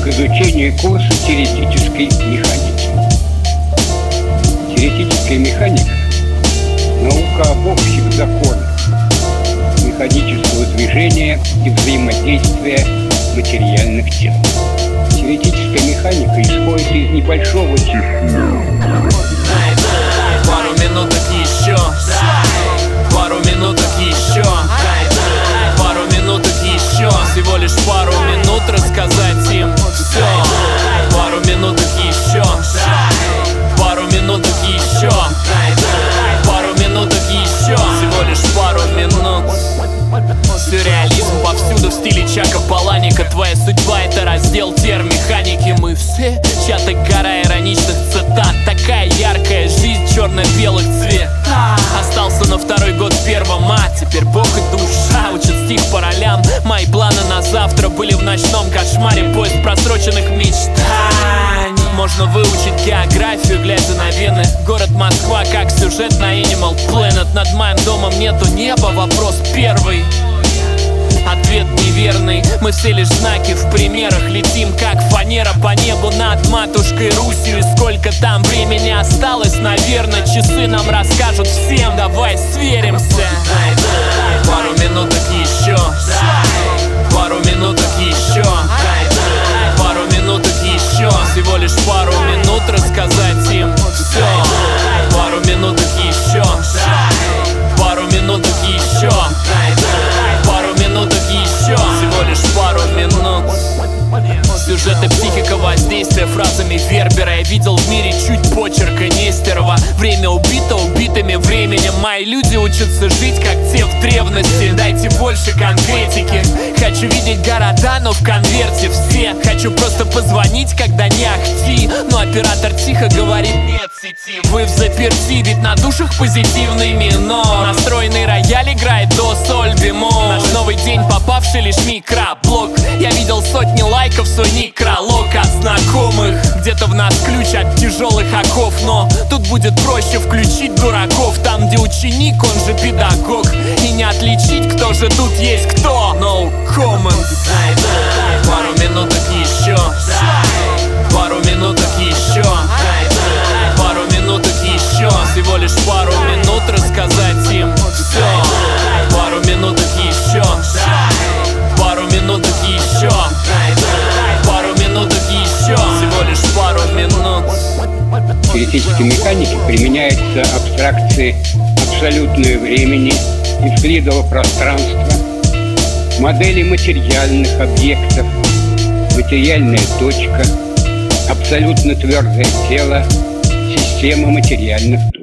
к изучению курса теоретической механики. Теоретическая механика – наука об общих законах механического движения и взаимодействия материальных тел. Теоретическая механика исходит из небольшого числа. Пару минуток еще, пару минуток еще, пару минуток еще, всего лишь пару минут рассказать им все. Пару минуток еще, пару минуток еще, пару минуток еще, всего лишь пару минут. Сюрреализм повсюду в стиле Чака Паланика. Твоя судьба — это раздел термеханики. Мы все чья-то гора ироничных цитат. Такая яркая жизнь черно-белых цвет. Остался на второй год первого, теперь Бог и душа учат стих по ролям. Мои планы на завтра были в ночном кошмаре. Поиск просроченных мечтаний. Можно выучить географию, глядя на Вены. Город Москва, как сюжет на Animal Planet. Над моим домом нету неба, вопрос первый. Ответ неверный, мы все лишь знаки в примерах. Летим как фанера по небу над матушкой Русью. И сколько там времени осталось, наверное, часы нам расскажут всем. Давай сверимся. Пару минуток еще, пару минуток еще, пару минуток еще, всего лишь пару минут рассказать им все. Пару минуток еще, пару минуток еще, пару минуток еще, всего лишь пару минут. Сюжеты, психика, воздействие фразами Вербера. Я видел в мире чуть почерка Нестерова. Время убито убитыми временем. Мои люди учатся жить, как те в древности. Дайте больше конкретики. Хочу видеть города, но в конверте все. Хочу просто позвонить, когда не ахти. Но оператор тихо говорит: нет сети. Вы в заперти, ведь на душах позитивный минор. Настроенный рояль играет до, соль, бемоль. Наш новый день, попавший лишь микроблог. Я видел сотни лайков, свой некролог от знакомых. Где-то в нас ключ от тяжелых оков. Но тут будет проще включить дураков. Там, где ученик, он же педагог. И не отличить, кто же тут есть кто. No comments. Пару минуток еще, пару минуток еще, пару минуток еще, всего лишь пару минут рассказать им все. Пару минуток еще, пару минуток еще, пару минуток еще, всего лишь пару минут. В теоретической механике применяются абстракции абсолютного времени, евклидово пространства, модели материальных объектов, материальная точка, абсолютно твердое тело, система материальных